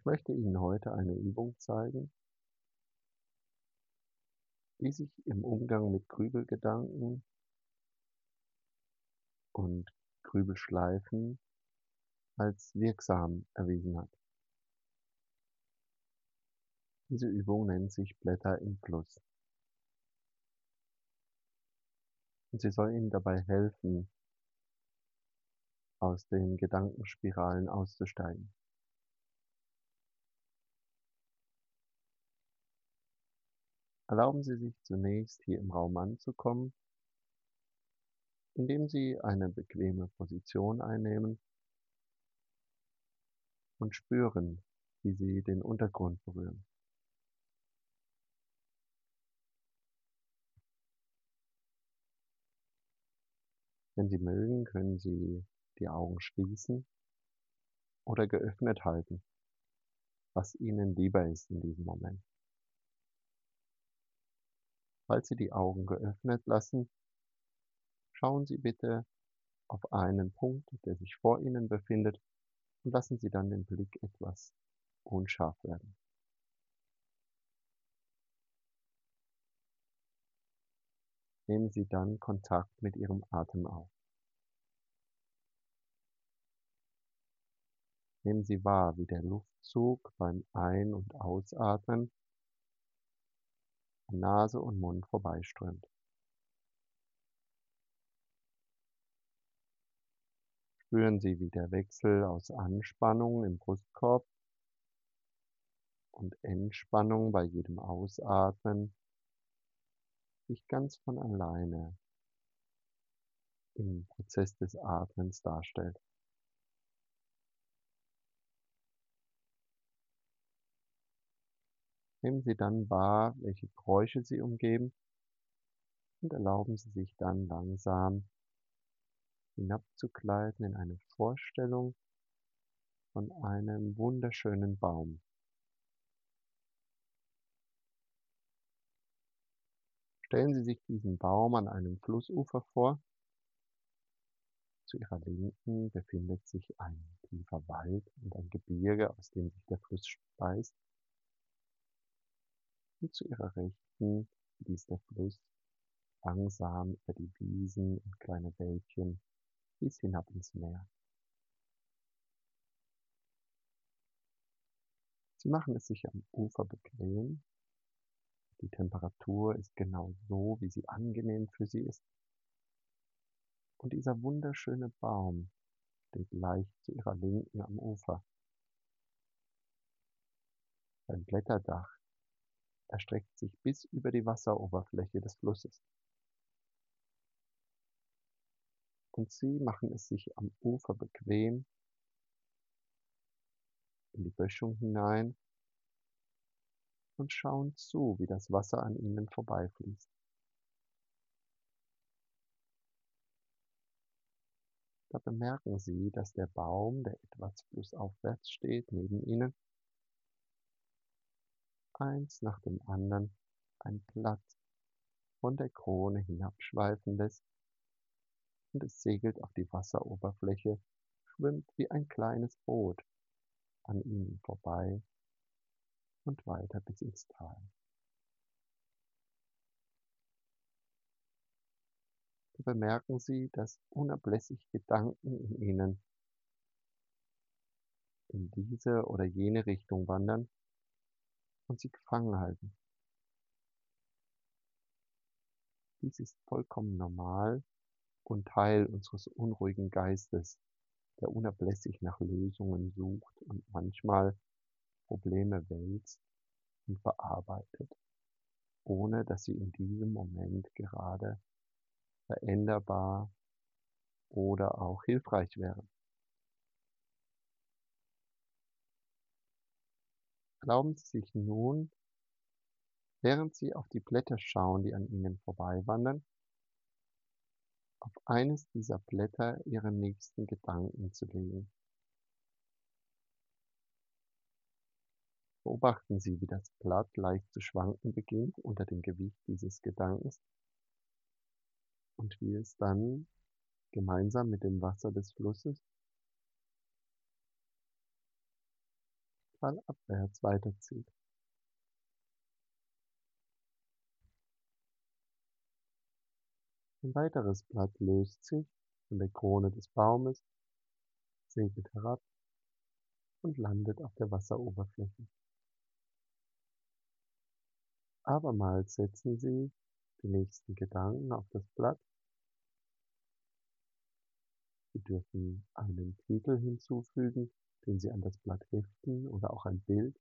Ich möchte Ihnen heute eine Übung zeigen, die sich im Umgang mit Grübelgedanken und Grübelschleifen als wirksam erwiesen hat. Diese Übung nennt sich Blätter im Fluss und sie soll Ihnen dabei helfen, aus den Gedankenspiralen auszusteigen. Erlauben Sie sich zunächst, hier im Raum anzukommen, indem Sie eine bequeme Position einnehmen und spüren, wie Sie den Untergrund berühren. Wenn Sie mögen, können Sie die Augen schließen oder geöffnet halten, was Ihnen lieber ist in diesem Moment. Falls Sie die Augen geöffnet lassen, schauen Sie bitte auf einen Punkt, der sich vor Ihnen befindet, und lassen Sie dann den Blick etwas unscharf werden. Nehmen Sie dann Kontakt mit Ihrem Atem auf. Nehmen Sie wahr, wie der Luftzug beim Ein- und Ausatmen an Nase und Mund vorbeiströmt. Spüren Sie, wie der Wechsel aus Anspannung im Brustkorb und Entspannung bei jedem Ausatmen sich ganz von alleine im Prozess des Atmens darstellt. Nehmen Sie dann wahr, welche Geräusche Sie umgeben, und erlauben Sie sich dann langsam hinabzugleiten in eine Vorstellung von einem wunderschönen Baum. Stellen Sie sich diesen Baum an einem Flussufer vor. Zu Ihrer Linken befindet sich ein tiefer Wald und ein Gebirge, aus dem sich der Fluss speist. Und zu Ihrer Rechten fließt der Fluss langsam über die Wiesen und kleine Wäldchen bis hinab ins Meer. Sie machen es sich am Ufer bequem. Die Temperatur ist genau so, wie sie angenehm für Sie ist. Und dieser wunderschöne Baum steht leicht zu Ihrer Linken am Ufer. Sein Blätterdach erstreckt sich bis über die Wasseroberfläche des Flusses. Und Sie machen es sich am Ufer bequem in die Böschung hinein und schauen zu, wie das Wasser an Ihnen vorbeifließt. Da bemerken Sie, dass der Baum, der etwas flussaufwärts steht, neben Ihnen, eins nach dem anderen ein Blatt von der Krone hinabschweifen lässt, und es segelt auf die Wasseroberfläche, schwimmt wie ein kleines Boot an Ihnen vorbei und weiter bis ins Tal. Da bemerken Sie, dass unablässig Gedanken in Ihnen in diese oder jene Richtung wandern und Sie gefangen halten. Dies ist vollkommen normal und Teil unseres unruhigen Geistes, der unablässig nach Lösungen sucht und manchmal Probleme wälzt und bearbeitet, ohne dass sie in diesem Moment gerade veränderbar oder auch hilfreich wären. Erlauben Sie sich nun, während Sie auf die Blätter schauen, die an Ihnen vorbeiwandern, auf eines dieser Blätter Ihre nächsten Gedanken zu legen. Beobachten Sie, wie das Blatt leicht zu schwanken beginnt unter dem Gewicht dieses Gedankens und wie es dann gemeinsam mit dem Wasser des Flusses fallabwärts weiterzieht. Ein weiteres Blatt löst sich von der Krone des Baumes, segelt herab und landet auf der Wasseroberfläche. Abermals setzen Sie die nächsten Gedanken auf das Blatt. Sie dürfen einen Titel hinzufügen, den Sie an das Blatt heften, oder auch ein Bild,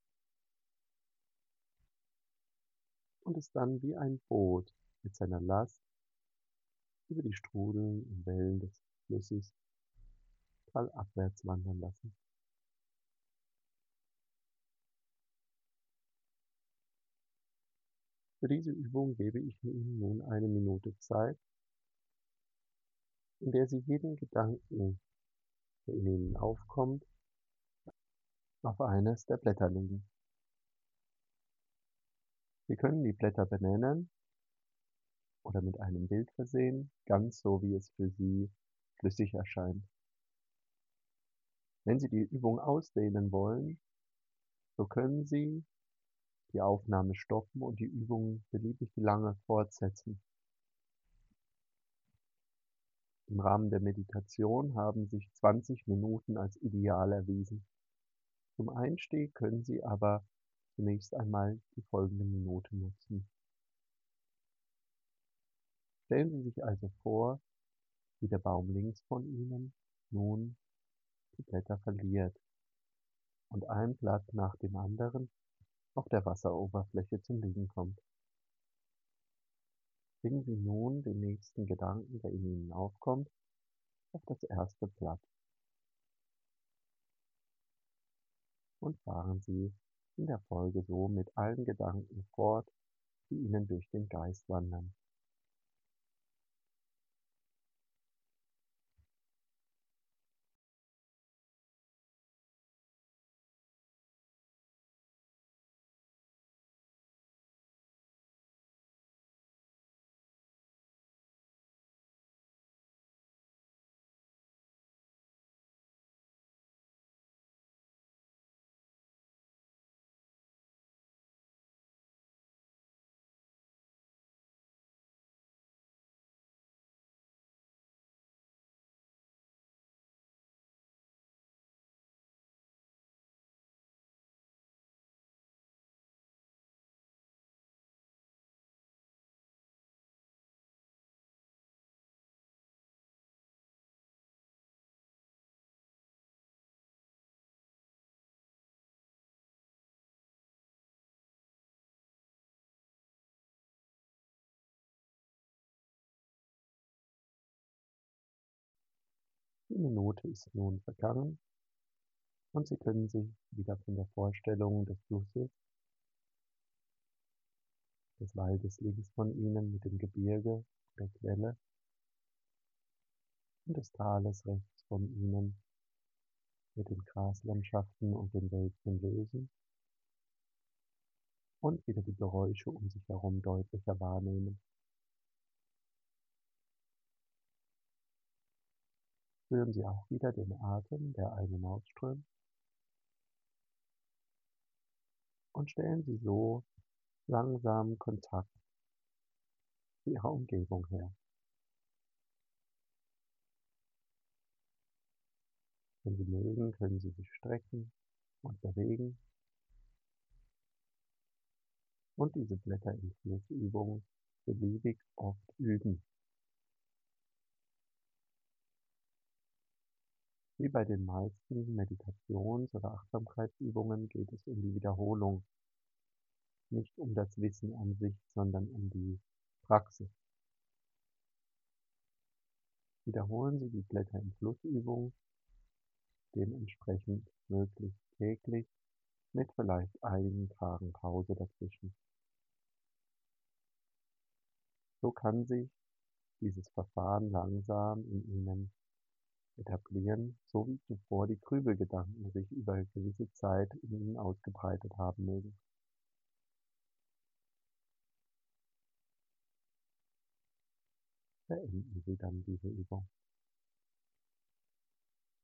und es dann wie ein Boot mit seiner Last über die Strudel und Wellen des Flusses fallabwärts wandern lassen. Für diese Übung gebe ich Ihnen nun eine Minute Zeit, in der Sie jeden Gedanken, der in Ihnen aufkommt, auf eines der Blätter legen. Sie können die Blätter benennen oder mit einem Bild versehen, ganz so, wie es für Sie flüssig erscheint. Wenn Sie die Übung ausdehnen wollen, so können Sie die Aufnahme stoppen und die Übung beliebig lange fortsetzen. Im Rahmen der Meditation haben sich 20 Minuten als ideal erwiesen. Zum Einstieg können Sie aber zunächst einmal die folgende Minute nutzen. Stellen Sie sich also vor, wie der Baum links von Ihnen nun die Blätter verliert und ein Blatt nach dem anderen auf der Wasseroberfläche zum Liegen kommt. Bringen Sie nun den nächsten Gedanken, der in Ihnen aufkommt, auf das erste Blatt und fahren Sie in der Folge so mit allen Gedanken fort, die Ihnen durch den Geist wandern. Die Minute ist nun vergangen und Sie können sich wieder von der Vorstellung des Flusses, des Waldes links von Ihnen mit dem Gebirge, der Quelle, und des Tales rechts von Ihnen mit den Graslandschaften und den Wäldchen lösen und wieder die Geräusche um sich herum deutlicher wahrnehmen. Spüren Sie auch wieder den Atem, der ein- und ausströmt, und stellen Sie so langsam Kontakt zu Ihrer Umgebung her. Wenn Sie mögen, können Sie sich strecken und bewegen und diese Blätter-in-Fluss-Übung beliebig oft üben. Wie bei den meisten Meditations- oder Achtsamkeitsübungen geht es um die Wiederholung, nicht um das Wissen an sich, sondern um die Praxis. Wiederholen Sie die Blätter-in-Fluss-Übung dementsprechend möglichst täglich mit vielleicht einigen Tagen Pause dazwischen. So kann sich dieses Verfahren langsam in Ihnen etablieren, so wie zuvor die Grübelgedanken sich über eine gewisse Zeit in Ihnen ausgebreitet haben mögen. Beenden Sie dann diese Übung.